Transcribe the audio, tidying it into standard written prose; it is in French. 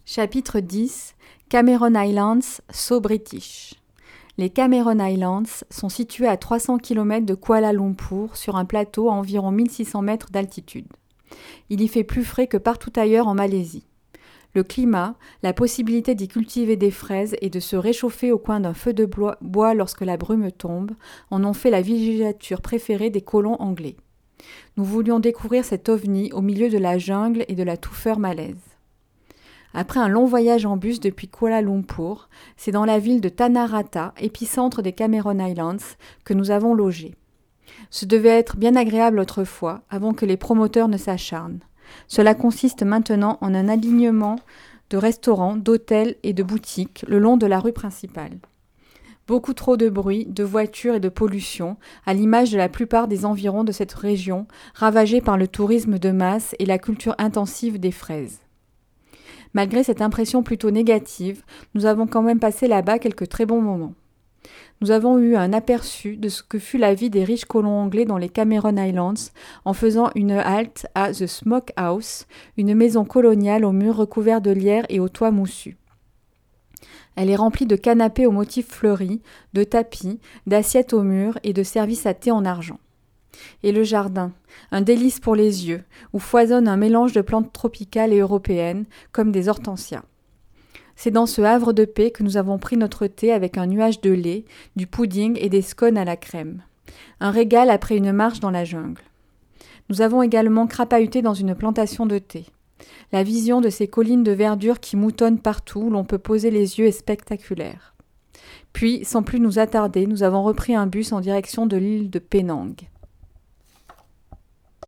Chapitre 10 Cameron Highlands, So British. Les Cameron Highlands sont situés à 300 km de Kuala Lumpur sur un plateau à environ 1600 mètres d'altitude. Il y fait plus frais que partout ailleurs en Malaisie. Le climat, la possibilité d'y cultiver des fraises et de se réchauffer au coin d'un feu de bois lorsque la brume tombe en ont fait la villégiature préférée des colons anglais. Nous voulions découvrir cet ovni au milieu de la jungle et de la touffeur malaise. Après un long voyage en bus depuis Kuala Lumpur, c'est dans la ville de Tanah Rata, épicentre des Cameron Highlands, que nous avons logé. Ce devait être bien agréable autrefois, avant que les promoteurs ne s'acharnent. Cela consiste maintenant en un alignement de restaurants, d'hôtels et de boutiques le long de la rue principale. Beaucoup trop de bruit, de voitures et de pollution, à l'image de la plupart des environs de cette région, ravagée par le tourisme de masse et la culture intensive des fraises. Malgré cette impression plutôt négative, nous avons quand même passé là-bas quelques très bons moments. Nous avons eu un aperçu de ce que fut la vie des riches colons anglais dans les Cameron Highlands en faisant une halte à The Smoke House, une maison coloniale aux murs recouverts de lierre et aux toits moussus. Elle est remplie de canapés aux motifs fleuris, de tapis, d'assiettes aux murs et de services à thé en argent. Et le jardin, un délice pour les yeux, où foisonne un mélange de plantes tropicales et européennes, comme des hortensias. C'est dans ce havre de paix que nous avons pris notre thé avec un nuage de lait, du pudding et des scones à la crème. Un régal après une marche dans la jungle. Nous avons également crapahuté dans une plantation de thé. La vision de ces collines de verdure qui moutonnent partout où l'on peut poser les yeux est spectaculaire. Puis, sans plus nous attarder, nous avons repris un bus en direction de l'île de Penang.